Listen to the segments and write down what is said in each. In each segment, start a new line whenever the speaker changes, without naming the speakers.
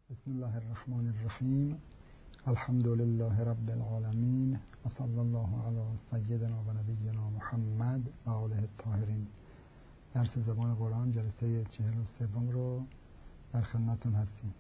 بسم الله الرحمن الرحیم. الحمد لله رب العالمین و صلی الله علی سیدنا و نبینا محمد و آله الطاهرین. درس زبان قرآن جلسه 43 رو در خدمتتون هستیم.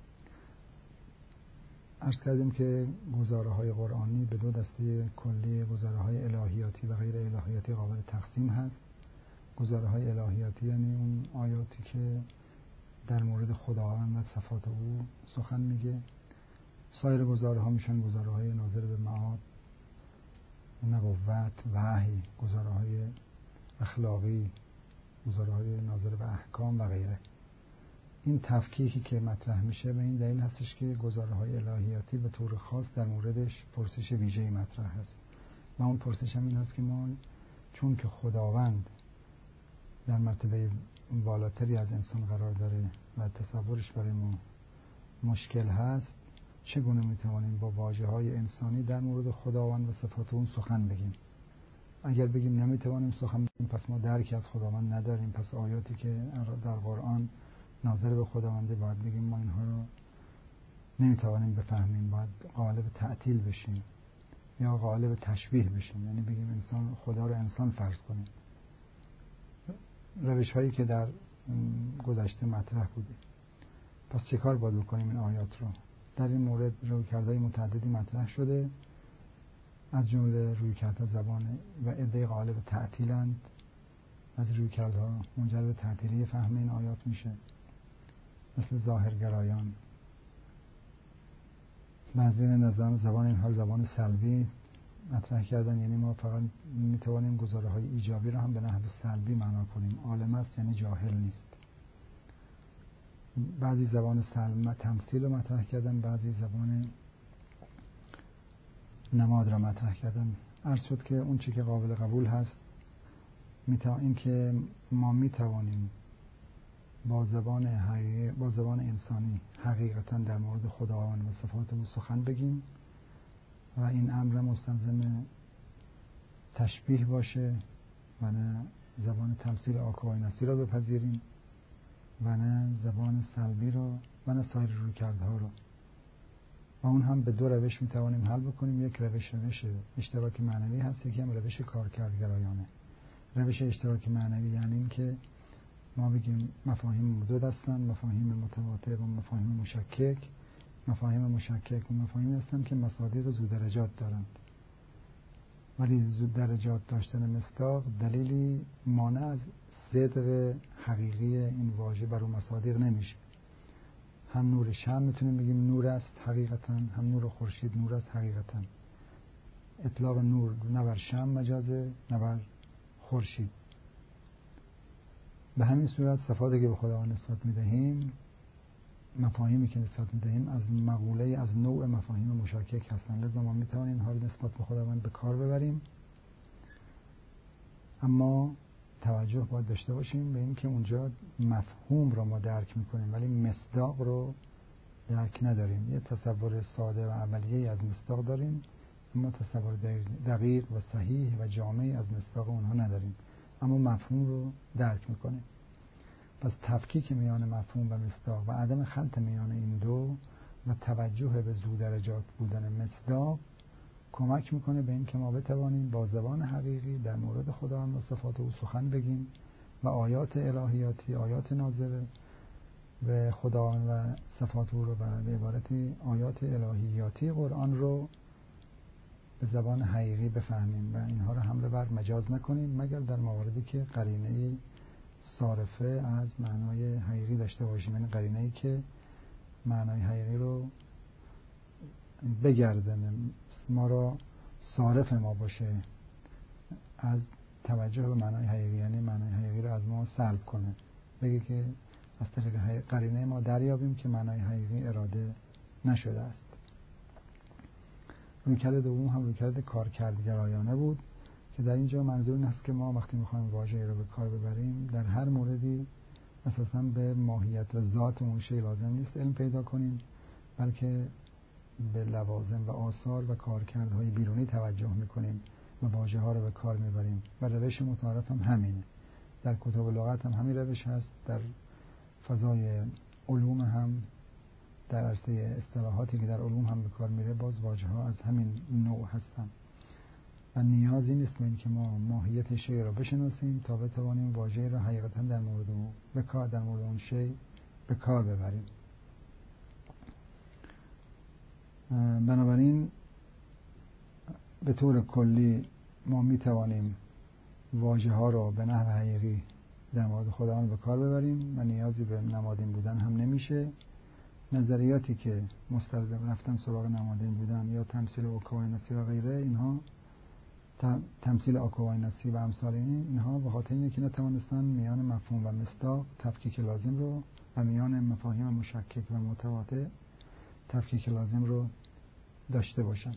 عرض کردیم که گزاره های قرآنی به دو دسته کلی، گزاره های الهیاتی و غیر الهیاتی، قابل تقسیم هست. گزاره های الهیاتی یعنی اون آیاتی که در مورد خداوند و صفات او سخن میگه. سایر گزاره ها میشن گزاره های ناظر به معاد، نبوت، وحی، گزاره های اخلاقی، گزاره های ناظر به احکام و غیره. این تفکیکی که مطرح میشه به این دلیل هستش که گزاره های الهیاتی به طور خاص در موردش پرسش ویژه‌ای مطرح هست و اون پرسش هم این هست که ما چون که خداوند در مرتبه بالاتری از انسان قرار داره و تصورش برای ما مشکل هست، چگونه میتوانیم با واژه‌های انسانی در مورد خداوند و صفات اون سخن بگیم؟ اگر بگیم نمیتوانیم سخن بگیم، پس ما درکی از خداوند نداریم. پس آیاتی که در قرآن ناظر به خداونده باید بگیم ما اینها رو نمیتوانیم بفهمیم، باید غالب تعطیل بشیم یا غالب تشبیه بشیم، یعنی بگیم انسان خدا رو انسان فرض کنیم. روش هایی که در گذشته مطرح بوده. پس چه کار باید بکنیم این آیات رو؟ در این مورد رویکردهای متعددی مطرح شده، از جمله رویکردها زبان و عده غالب تعطیلند. از رویکردها منجر به تعطیلی فهم این آیات میشه، مثل ظاهرگرایان. بعضی نظام زبان اینها زبان سلبی مطرح کردن، یعنی ما فقط میتوانیم گزاره های ایجابی رو هم به نحو سلبی معنا کنیم. عالم است یعنی جاهل نیست. بعضی زبان سلب تمثیل رو مطرح کردن، بعضی زبان نماد را مطرح کردن. عرض شد که اون چی که قابل قبول هست این که ما میتوانیم با زبان انسانی حقیقتا در مورد خداوند و صفات او سخن بگیم و این امر مستلزم تشبیه باشه و نه زبان تمثیل آکویناسی را بپذیریم و نه زبان سلبی رو و نه سایر رویکردها رو. و اون هم به دو روش میتوانیم حل بکنیم. یک روش اشتراک معنوی هست، یکی هم روش کارکردگرایانه. روش اشتراک معنوی یعنی این که ما بگیم مفاهیم دو دستن، مفاهیم متواتر و مفاهیم مشکک. مفاهیم مشکک و مفاهیمی هستند که مصادیق ذودرجات دارند، ولی ذودرجات داشتن مصداق دلیلی مانع از صدق حقیقی این واژه بر اون مصادیق نمیشه. هم نور شمع میتونیم بگیم نور است حقیقتا، هم نور خورشید نور است حقیقتا. اطلاق نور نه بر شمع مجازه نه بر خورشید. به همین صورت صفاتی که به خداوند نسبت میدهیم، مفاهیمی که نسبت میدهیم از مقوله از نوع مفاهیم مشکک هستند، لذا ما میتوانیم اینها رو نسبت به خداوند به کار ببریم. اما توجه باید داشته باشیم به این که اونجا مفهوم رو ما درک میکنیم ولی مصداق رو درک نداریم. یه تصور ساده و عملیه از مصداق داریم، اما تصور دقیق و صحیح و جامعی از مصداق اونها نداریم، اما مفهوم رو درک میکنیم. پس تفکیک میان مفهوم و مصداق و عدم خلط میان این دو و توجه به ذودرجات بودن مصداق کمک میکنه به این که ما بتوانیم با زبان حقیقی در مورد خداوند و صفات او سخن بگیم و آیات الهیاتی، آیات ناظره به خداوند و صفات او رو و به عبارتی آیات الهیاتی قرآن رو به زبان حقیقی بفهمیم و اینها رو حمله بر مجاز نکنیم، مگر در مواردی که قرینه صارفه از معنای حقیقی داشته باشیم، یعنی قرینه‌ای که معنای حقیقی رو بگردن ما را صارف ما باشه از توجه به معنای حقیقی، یعنی معنای حقیقی رو از ما سلب کنه، بگه که از طریق قرینه ما دریابیم که معنای حقیقی اراده نشده است. رویکرد دوم هم رویکرد کارکردگرایانه بود که در اینجا منظور این است که ما وقتی میخوایم واژه‌ای رو به کار ببریم در هر موردی اساساً به ماهیت و ذات اون شی لازم نیست علم پیدا کنیم، بلکه به لوازم و آثار و کارکردهای بیرونی توجه میکنیم و واژه‌ها رو به کار میبریم و روش متعارف هم همینه. در کتب لغت هم همین روش هست، در فضای علوم هم در عرصه اصطلاحاتی که در علوم هم به کار میره باز واژه ها از همین نوع هستن و نیازی نیست به این که ما ماهیت شی را بشناسیم تا بتوانیم واژه را حقیقتا در مورد اون شی به کار ببریم. بنابراین به طور کلی ما می توانیم واژه ها را به نحو حقیقی در مورد خودمون به کار ببریم و نیازی به نمادین بودن هم نمیشه. نظریاتی که مستلزم رفتن سراغ نمادین بودن یا تمثیل آکوایناسی و غیره، اینها تمثیل آکوایناسی و امثال اینها به خاطر اینه که نتوانستن میان مفهوم و مصداق تفکیک لازم رو و میان مفاهیم مشکک و متقاطع تفکیک لازم رو داشته باشن.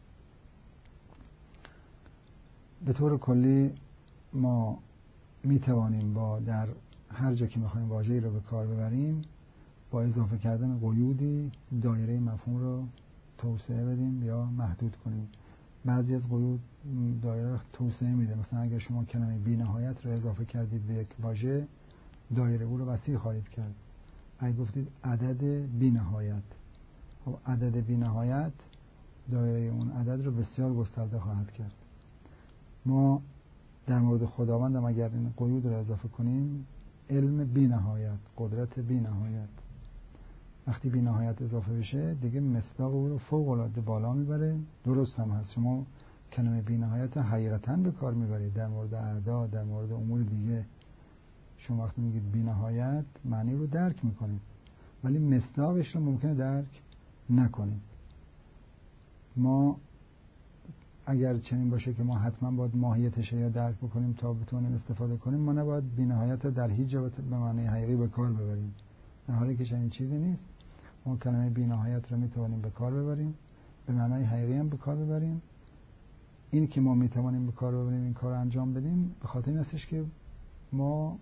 به طور کلی ما می توانیم با در هر جا که میخوایم واژه‌ای رو به کار ببریم با اضافه کردن قیودی دایره مفهوم رو توسعه بدیم یا محدود کنیم. بعضی از قیود دایره رو توسعه میده. مثلا اگر شما کلمه بی‌نهایت رو اضافه کردید به یک واژه، دایره او رو وسیع خواهید کرد. اگه گفتید عدد بی‌نهایت، خب عدد بی‌نهایت دایره اون عدد رو بسیار گسترده خواهد کرد. ما در مورد خداوند هم اگر این قیود رو اضافه کنیم، علم بی‌نهایت، قدرت بی‌نهایت، وقتی بی‌نهایت اضافه بشه دیگه مصداق او رو فوق العاده بالا میبره. درست هم هست، شما کلمه بی‌نهایت حقیقتا به کار میبرید در مورد اعداد، در مورد امور دیگه. شما وقتی میگید بی‌نهایت معنی رو درک میکنید، ولی مصداقش رو ممکنه درک نکنید. ما اگر چنین باشه که ما حتما باید ماهیتش رو درک بکنیم تا بتونیم استفاده کنیم، ما نباید بی‌نهایت در هیچ جا به معنی حقیقی به کار ببریم. در حالی که چنین چیزی نیست، ما کلمه بی‌نهایت رو میتوانیم به کار ببریم، به معنای حقیقی هم به کار ببریم. این که ما میتوانیم به کار ببریم، این کار انجام بدیم، به خاطر این هستش که ما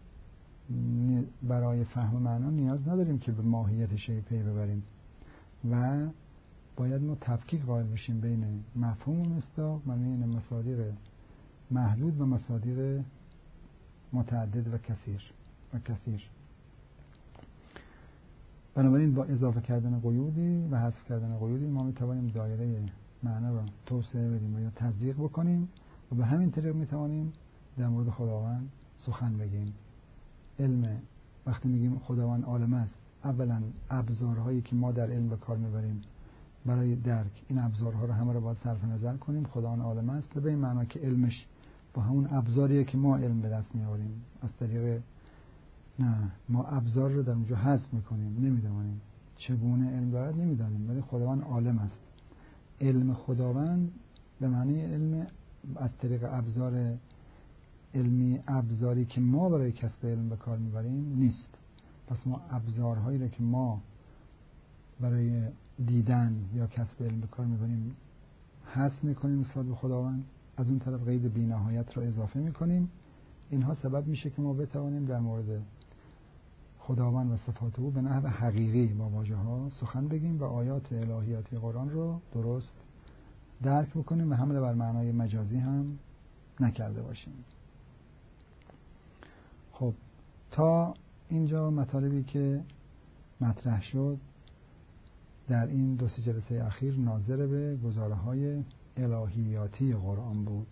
برای فهم معنا نیاز نداریم که به ماهیت شی پی ببریم و باید ما تفکیک قائل بشیم بین مفهوم و مصداق و بین مصادیق محدود و مصادیق متعدد و کثیر. بنابراین با اضافه کردن قیودی و حذف کردن قیودی ما میتوانیم دایره معنا را توسعه بدیم و یا تضییق بکنیم و به همین طریق میتوانیم در مورد خداوند سخن بگیم. علم، وقتی میگیم خداوند عالم است، اولا ابزارهایی که ما در علم به کار میبریم برای درک این ابزارها رو همه رو باید صرف نظر کنیم. خداوند عالم است به این معنا که علمش با همون ابزاریه که ما علم به دست میاریم از طریق ما ابزار رو در اونجا حذف میکنیم، نمیدونیم چگونه علم دارد، نمیدانیم، ولی خداوند عالم است. علم خداوند به معنی علم از طریق ابزار علمی، ابزاری که ما برای کسب علم به کار میبریم نیست. پس ما ابزارهایی رو که ما برای دیدن یا کسب علم به کار میبریم حذف میکنیم نسبت به خداوند، از اون طرف قید بی‌نهایت رو اضافه میکنیم. اینها سبب میشه که ما بتوانیم در مورد خداوند و صفات او به نحو حقیقی با واژه ها سخن بگیم و آیات الهیاتی قرآن رو درست درک بکنیم و حمله بر معنای مجازی هم نکرده باشیم. خب تا اینجا مطالبی که مطرح شد در این 2-3 جلسه اخیر ناظر به گزاره‌های الهیاتی قرآن بود.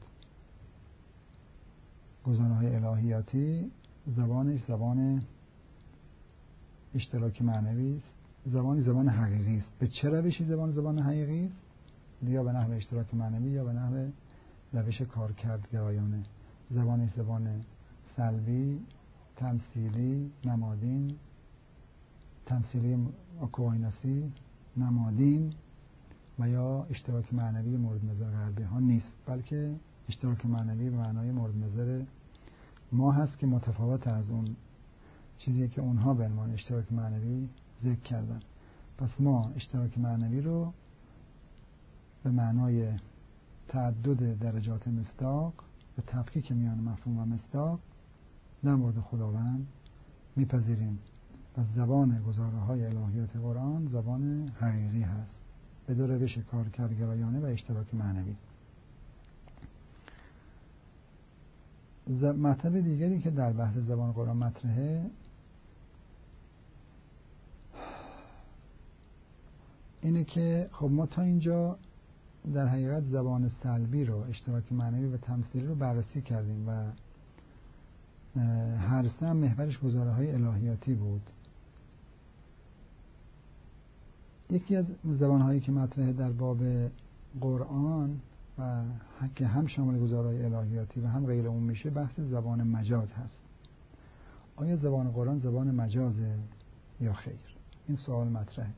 گزاره‌های الهیاتی زبانش زبان اشتراک معنوی است، زبان حقیقی است. به چه روشی زبان حقیقی است؟ یا به نحو اشتراک معنوی یا به نحو روش کارکردگرایانه. زبان سلبی، تمثیلی، نمادین، تمثیلی آکوایناسی، نمادین و یا اشتراک معنوی مورد نظر غربی ها نیست، بلکه اشتراک معنوی به معنای مورد نظر ما هست که متفاوت از اون چیزی که اونها به عنوان اشتراک معنوی ذکر کردن. پس ما اشتراک معنوی رو به معنای تعدد درجات مصداق و تفکیک میان مفهوم و مصداق در مورد خداوند میپذیریم و زبان گزاره‌های الهیات قرآن زبان حقیقی هست به دو روش کارکردگرایانه و اشتراک معنوی. مطلب دیگری که در بحث زبان قرآن مطرحه، زبان قرآن زبان حقیقی است. زبان قرآن زبان حقیقی است. زبان قرآن زبان حقیقی است. زبان قرآن زبان حقیقی است. زبان قرآن زبان حقیقی است. زبان قرآن زبان حقیقی است. زبان قرآن زبان حقیقی است. اینه که خب ما تا اینجا در حقیقت زبان سلبی رو، اشتراک معنوی و تمثیلی رو بررسی کردیم و هر سه هم محورش گزاره‌های الهیاتی بود. یکی از زبان‌هایی که مطرحه در باب قرآن و که هم شامل گزاره‌های الهیاتی و هم غیر اون میشه، بحث زبان مجاز هست. آیا زبان قرآن زبان مجازه یا خیر؟ این سوال مطرحه.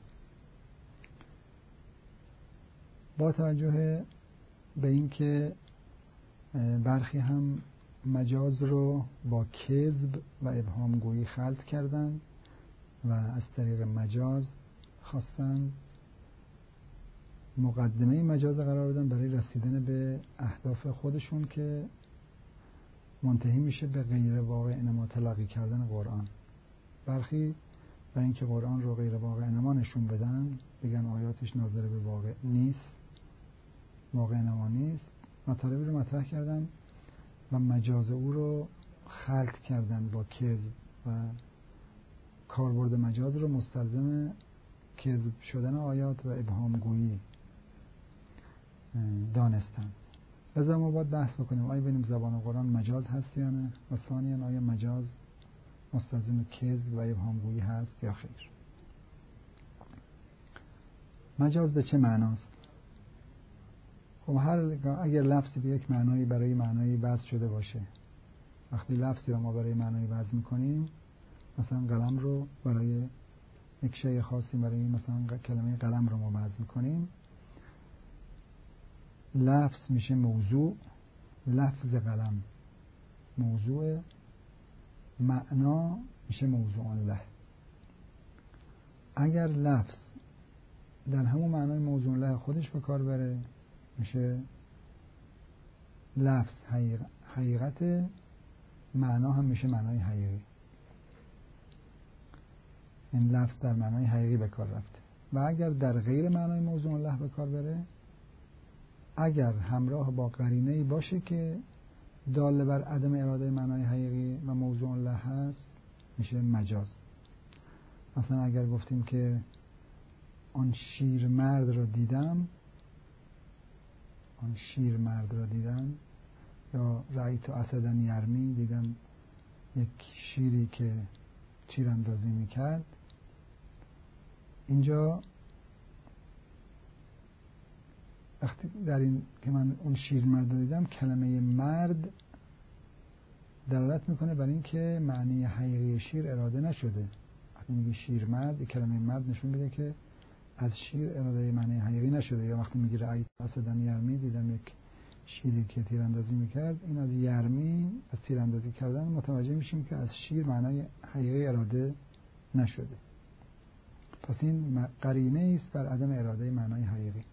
با توجه به اینکه برخی هم مجاز رو با کذب و ابهام گویی خلط کردن و از طریق مجاز خواستن مقدمه مجاز قرار بدن برای رسیدن به اهداف خودشون که منتهی میشه به غیر واقع انما تلقی کردن قرآن. برخی برای اینکه قرآن رو غیر واقع انما نشون بدن، بگن آیاتش ناظر به واقع نیست، واقع انما نیست، مطالبی رو مطرح کردن و مجاز او رو خلط کردن با کذب و کاربرد مجاز رو مستلزم کذب شدن آیات و ابهام گویی دانستن. لذا ما باید بحث بکنیم آیا ببینیم زبان قرآن مجاز هست یا نه، و ثانیاً آیا مجاز مستلزم کذب و ابهام گویی هست یا خیر. مجاز به چه معناست؟ خب اگر لفظی به یک معنایی برای معنایی وضع شده باشه، وقتی لفظی رو ما برای معنایی وضع میکنیم، مثلا قلم رو برای یک شیء خاصی، برای مثلا کلمه قلم رو ما وضع میکنیم، لفظ میشه موضوع، لفظ قلم موضوع، معنا میشه موضوع له. اگر لفظ در همون معنای موضوع له خودش به کار بره، میشه لفظ حقیقت، معنا هم میشه معنای حقیقی. این لفظ در معنای حقیقی به کار رفته. و اگر در غیر معنای موضوع له به کار بره، اگر همراه با قرینه‌ای باشه که دال بر عدم اراده معنای حقیقی و موضوع له هست، میشه مجاز. مثلا اگر گفتیم که آن شیر مرد را دیدم، آن شیر مرد را دیدم، یا رأیت اسدً یرمی، دیدم یک شیری که تیراندازی میکرد، اینجا وقتی در این که من اون شیر مرد رو دیدم، کلمه مرد دلالت میکنه بر این که معنی حقیقی شیر اراده نشده. وقتی میگه شیر مرد، کلمه مرد نشون میده که از شیر اراده معنی حقیقی نشده. یا وقتی میگه رأیت اسدً یرمی، دیدم یک شیری که تیراندازی میکرد، این از یرمی، از تیراندازی کردن، متوجه میشیم که از شیر معنای حقیقی اراده نشده. پس این قرینه است بر عدم اراده معنای حقیقی.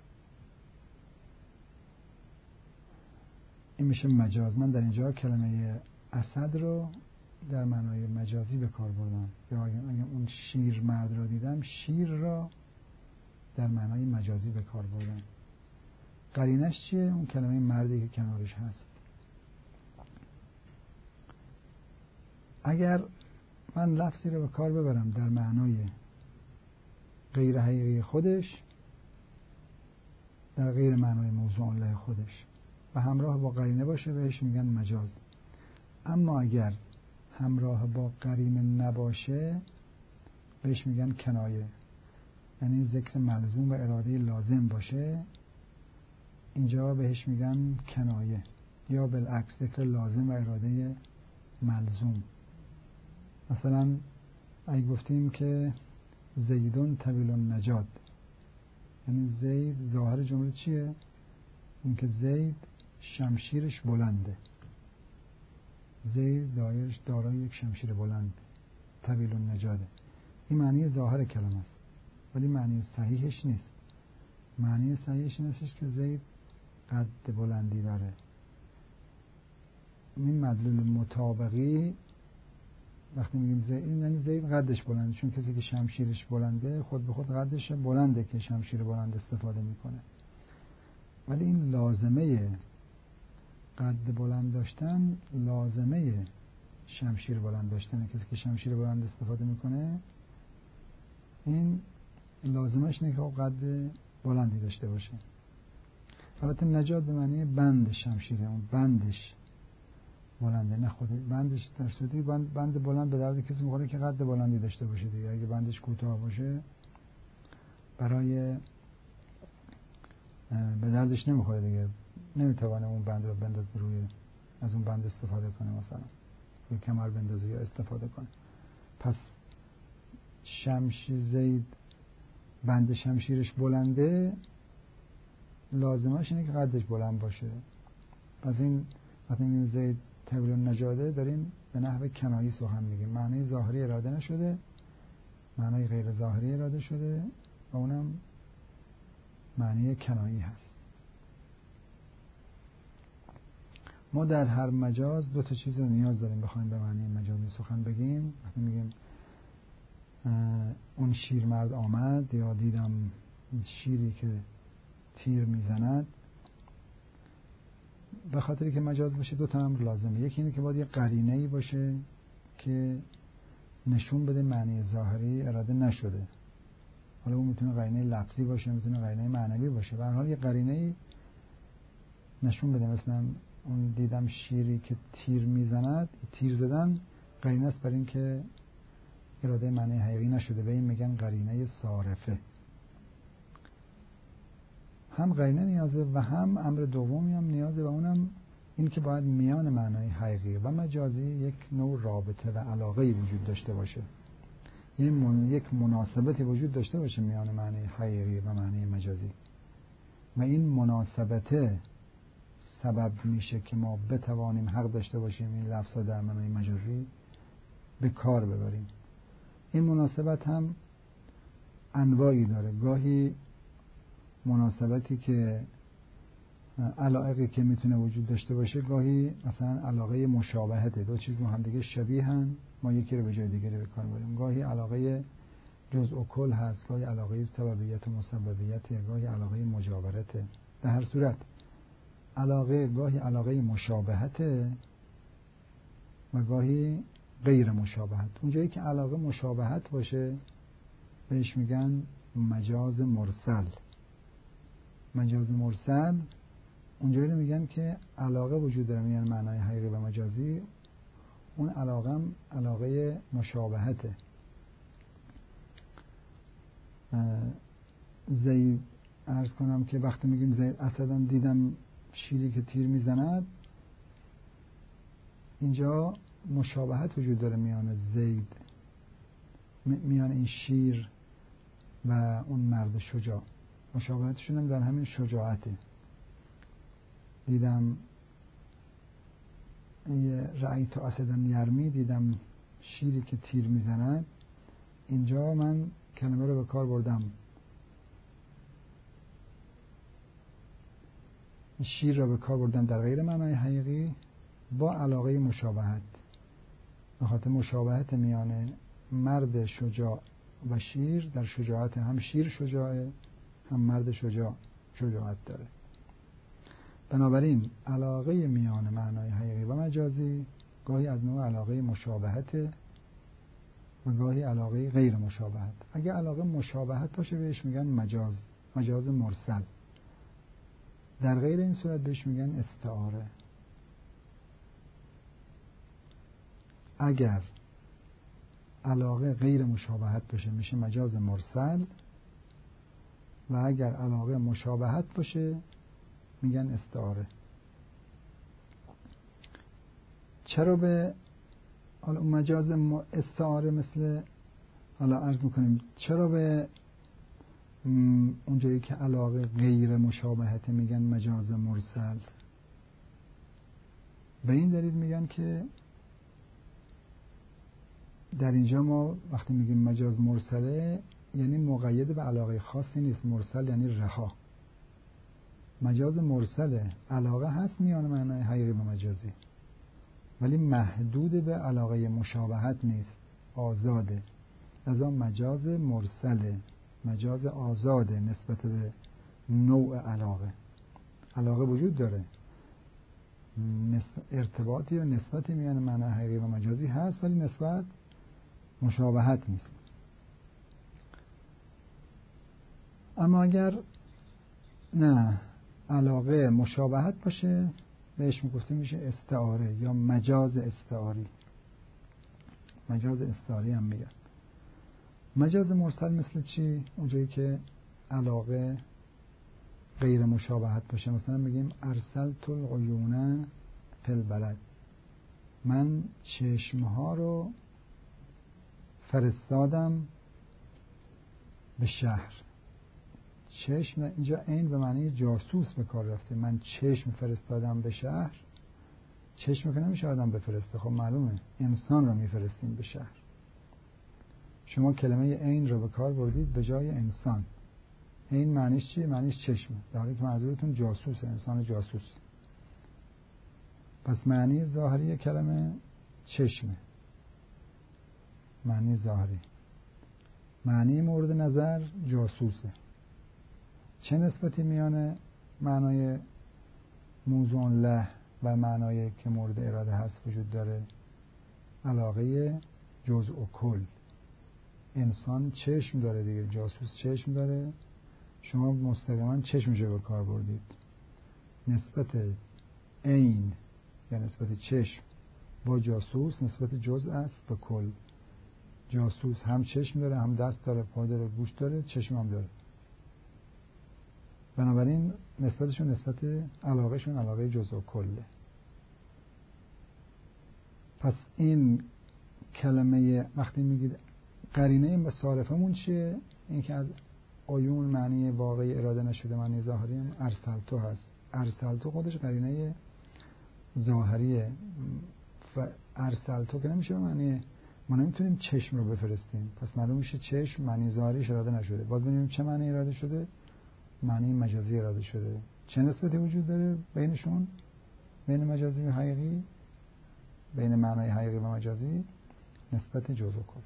این میشه مجاز. من در اینجا کلمه اسد رو در معنای مجازی به کار بردم، یا اگر اون شیر مرد را دیدم، شیر را در معنای مجازی به کار بردم. قرینش چیه؟ اون کلمه مردی که کنارش هست. اگر من لفظی رو به کار ببرم در معنای غیر حقیقی خودش، در غیر معنای موضوع له خودش، و همراه با قرینه باشه، بهش میگن مجاز. اما اگر همراه با قرینه نباشه، بهش میگن کنایه. یعنی ذکر ملزوم و اراده لازم باشه، اینجا بهش میگن کنایه. یا بالعکس، ذکر لازم و اراده ملزوم. مثلا اگه گفتیم که زیدون طویل النجاد، یعنی زید، ظاهر جمله چیه؟ این که زید شمشیرش بلنده، زید دارای یک شمشیر بلند، طویل النجاده. این معنی ظاهر کلمه است، ولی معنی صحیحش نیست. معنی صحیحش نیستش که زید قد بلندی داره. این مدلول مطابقی وقتی میگیم زید، یعنی زید قدش بلنده، چون کسی که شمشیرش بلنده خود به خود قدش بلنده که شمشیر بلند استفاده میکنه. ولی این لازمه قد بلند داشتن، لازمه شمشیر بلند داشتن، کسی که شمشیر بلند استفاده میکنه، این لازمش اینه که قد بلندی داشته باشه. البته نجات به معنی بند شمشیره، اون بندش بلنده، نه خود بندش. در صورتی بند بلند به درد کسی میخوره که قد بلندی داشته باشه دیگه. اگه بندش کوتاه باشه برای به دردش نمیخوره دیگه، نمیتونه اون بند رو بندازه روی، از اون بند استفاده کنه، مثلا روی کمر بندازه یا استفاده کنه. پس زید بند شمشیرش بلنده، لازمش اینه که قدش بلند باشه. پس این وقتی میگیم زید طویل النجاده داریم به نحو کنایی سخن میگیم، معنی ظاهری اراده نشده، معنی غیر ظاهری اراده شده و اونم معنی کنایی هست. ما در هر مجاز دو تا چیز رو نیاز داریم بخوایم به معنی مجازی سخن بگیم. وقتی میگیم اون شیرمرد آمد یا دیدم شیری که تیر میزند، به خاطری که مجاز باشه دو تا امر لازمه. یکی اینه که باید یه قرینه‌ای باشه که نشون بده معنی ظاهری اراده نشده. حالا اون میتونه قرینه لفظی باشه، میتونه قرینه معنوی باشه، به هر حال یه قرینه‌ای نشون بده. مثلا اون دیدم شیری که تیر میزند، تیر زدن قرینه است برای این که اراده معنی حقیقی نشده، به این میگن قرینه صارفه. هم قرینه نیازه و هم امر دومی هم نیازه و اونم این که باید میان معنای حقیقی و مجازی یک نوع رابطه و علاقه‌ای وجود داشته باشه، یک مناسبتی وجود داشته باشه میان معنی حقیقی و معنی مجازی، و این مناسبته سبب میشه که ما بتوانیم حق داشته باشیم این لفظا در معنی مجازی به کار ببریم. این مناسبت هم انواعی داره. گاهی مناسبتی که علاقه که میتونه وجود داشته باشه، گاهی مثلا علاقه مشابهته، دو چیز با هم دیگه شبیهن، ما یکی رو به جای دیگری به کار بریم. گاهی علاقه جزء و کل هست، گاهی علاقه سببیت و مسببیت، گاهی علاقه مجاورته. در هر صورت گاهی علاقه مشابهته و گاهی غیر مشابهت. اونجایی که علاقه مشابهت باشه بهش میگن مجاز مرسل. مجاز مرسل اونجایی رو میگن که علاقه وجود داره میان معنای حقیقی و مجازی، اون علاقه هم علاقه مشابهته. زید عرض کنم که وقتی میگیم زید اسدن دیدم شیری که تیر میزند، اینجا مشابهت وجود داره میان زید، میان این شیر و اون مرد شجاع. مشابهتشون هم در همین شجاعته. دیدم رأیت اسدن یرمی، دیدم شیری که تیر میزند، اینجا من کلمه رو به کار بردم، شیر را به کار بردم در غیر معنای حقیقی با علاقه مشابهت، به خاطر مشابهت میان مرد شجاع و شیر. در شجاعت هم شیر شجاعه هم مرد شجاعت داره. بنابراین علاقه میان معنای حقیقی و مجازی گاهی از نوع علاقه مشابهت و گاهی علاقه غیر مشابهت. اگه علاقه مشابهت باشه بهش میگن مجاز مرسل. در غیر این صورت بهش میگن استعاره. اگر علاقه غیر مشابهت باشه میشه مجاز مرسل، و اگر علاقه مشابهت باشه میگن استعاره. چرا به حالا مجاز استعاره مثل حالا عرض میکنیم چرا به اونجایی که علاقه غیر مشابهت میگن مجاز مرسل؟ به این دلیل میگن که در اینجا ما وقتی میگیم مجاز مرسله یعنی مقید به علاقه خاصی نیست. مرسل یعنی رها. مجاز مرسله، علاقه هست میان معنای حقیقی و مجازی ولی محدود به علاقه مشابهت نیست، آزاده. لذا مجاز مرسله، مجاز آزاده نسبت به نوع علاقه وجود داره، ارتباطی و نسبتی میان معنای حقیقی و مجازی هست ولی نسبت مشابهت نیست. اما اگر نه علاقه مشابهت باشه بهش میگفته میشه استعاره یا مجاز استعاری. مجاز استعاری هم میگن. مجاز مرسل مثل چی؟ اونجایی که علاقه غیر مشابهت باشه. مثلا بگیم ارسلت العیون فی البلد، من چشمها رو فرستادم به شهر. چشم اینجا عین به معنی جاسوس به کار رفته. من چشم فرستادم به شهر. چشم که نمیشه آدم بفرسته، خب معلومه انسان رو میفرستیم به شهر. شما کلمه عین رو به کار بردید به جای انسان. عین معنیش چیه؟ معنیش چشمه، در حالی که منظورتون جاسوس، انسان جاسوس. پس معنی ظاهری کلمه چشمه، معنی ظاهری. معنی مورد نظر جاسوسه. چه نسبتی میان معنای موضوع له و معنای که مورد اراده هست وجود داره؟ علاقه جزء و کل. انسان چشم داره دیگه، جاسوس چشم داره، شما مستقیما چشمشو به کار بردید. نسبت عین یا نسبت چشم با جاسوس نسبت جزء است به کل. جاسوس هم چشم داره، هم دست داره، پا داره، گوش داره، چشم هم داره. بنابراین نسبتشون نسبت علاقهشون علاقه جزء و کله. پس این کلمه وقتی میگید قرینه مصارفمون چیه؟ این که از عیون معنی واقعی اراده نشده معنی ظاهری هم ارسلتو هست. ارسلتو خودش قرینه ظاهریه. ارسلتو که نمیشه معنی، ما نمیتونیم چشم رو بفرستیم، پس معلوم میشه چشم معنی ظاهریش اراده نشده. باید ببینیم چه معنی اراده شده. معنی مجازی اراده شده. چه نسبتی وجود داره بینشون؟ بین مجازی و حقیقی؟ بین معنای حقیقی و مجازی نسبت جزء و کل.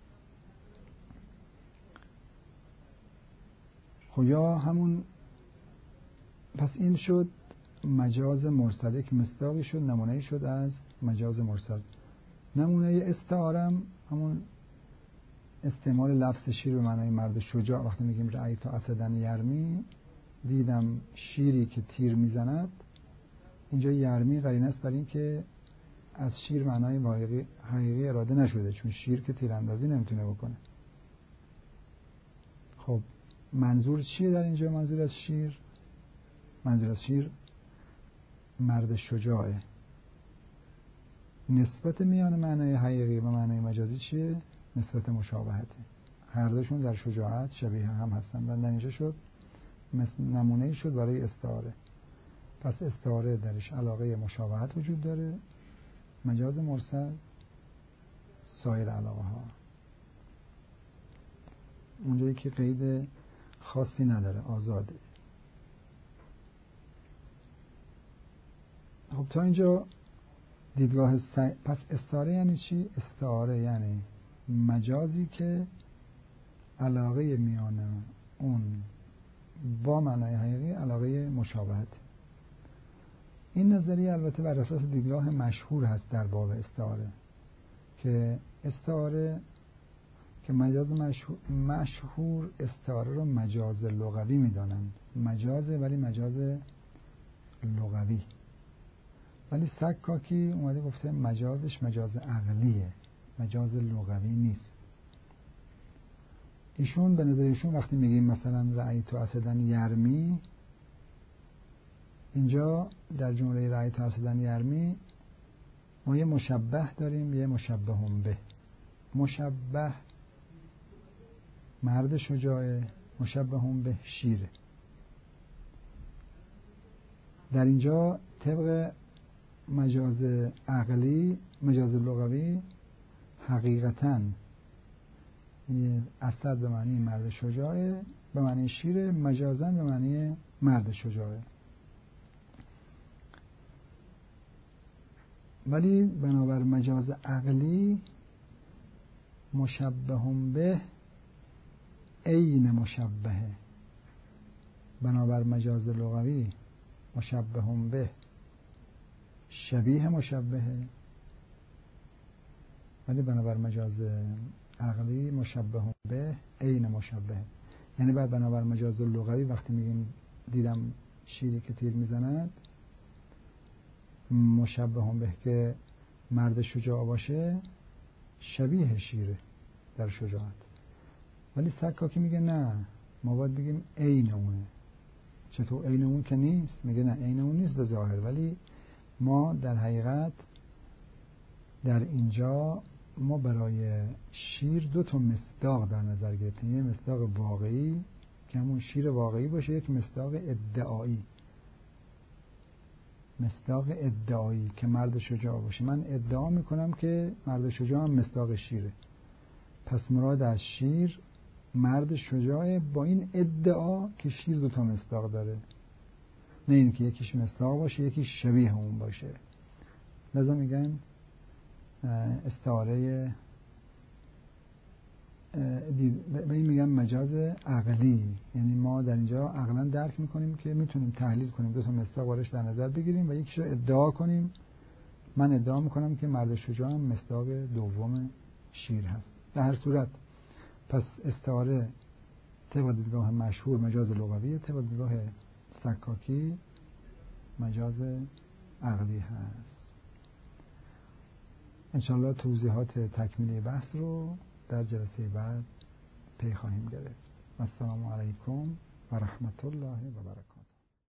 خب یا همون، پس این شد مجاز مرسل، یک مصداقی شد، نمونه‌ای شد از مجاز مرسل. نمونه استعارم همون استعمال لفظ شیر به معنای مرد شجاع. وقتی میگیم رأیت اسدن یرمی، دیدم شیری که تیر میزند. اینجا یرمی قرینه است برای این که از شیر معنای حقیقی اراده نشده، چون شیر که تیراندازی نمیتونه بکنه. خب منظور چیه در اینجا؟ منظور از شیر مرد شجاعه. نسبت میان معنای حقیقی و معنای مجازی چیه؟ نسبت مشابهته. هر دوشون در شجاعت شبیه هم هستن. در اینجا شد نمونه‌ای شد برای استعاره. پس استعاره درش علاقه مشابهت وجود داره. مجاز مرسل سایر علاقه ها، اونجایی که قید خاصی نداره، آزاده. خب تا اینجا دیدگاه پس استعاره یعنی چی؟ استعاره یعنی مجازی که علاقه میان اون با معنای حقیقی علاقه مشابهت. این نظریه البته بر اساس دیدگاه مشهور هست در باب استعاره، که استعاره که مجاز مشهور استعاره رو مجاز لغوی میدانن. مجازه ولی مجاز لغوی. ولی سکاکی اومده گفته مجازش مجاز عقلیه، مجاز لغوی نیست. ایشون به نظر ایشون وقتی میگیم مثلا رأیت اسدن یرمی، اینجا در جمله رأیت اسدن یرمی ما یه مشبه داریم، یه مشبه هم به. مشبه مرد شجاعه، مشبه هم به شیره. در اینجا طبق مجاز عقلی، مجاز لغوی، حقیقتاً اسد به معنی مرد شجاعه، به معنی شیره، مجازاً به معنی مرد شجاعه. ولی بنابر مجاز عقلی مشبه به عین مشبهه. بنابر مجاز لغوی مشبه به شبیه مشبهه، ولی بنابر مجاز عقلی مشبه به عین مشبهه. یعنی بنابر مجاز لغوی وقتی میگیم دیدم شیری که تیر میزند، مشبه هم به که مرد شجاع باشه شبیه شیره در شجاعت. ولی سکاکی میگه نه، ما باید بگیم عین اونه. چطور عین اون که نیست؟ میگه نه عین اون نیست به ظاهر، ولی ما در حقیقت در اینجا ما برای شیر 2 مصداق در نظر گرفتیم. یه مصداق واقعی که همون شیر واقعی باشه، یک مصداق ادعایی. مصداق ادعایی که مرد شجاع باشه. من ادعا میکنم که مرد شجاع هم مصداق شیره، پس مراد از شیر مرد شجاعه، با این ادعا که شیر 2 مصداق داره، نه این که یکیش مصداق باشه یکیش شبیه اون باشه. لذا میگن استعاره، به این میگن مجاز عقلی. یعنی ما در اینجا عقلا درک میکنیم که میتونیم تحلیل کنیم 2 مصداق بارش در نظر بگیریم و یکیش رو ادعا کنیم. من ادعا میکنم که مرد شجاع هم مصداق دوم شیر هست. در هر صورت پس استعاره طبق دیدگاه مشهور مجاز لغویه، طبق دیدگاه سکاکی مجاز عقلی هست. انشاءالله توضیحات تکمیلی بحث رو در جلسه بعد پی خواهیم گرفت. السلام علیکم و رحمت الله و برکاته.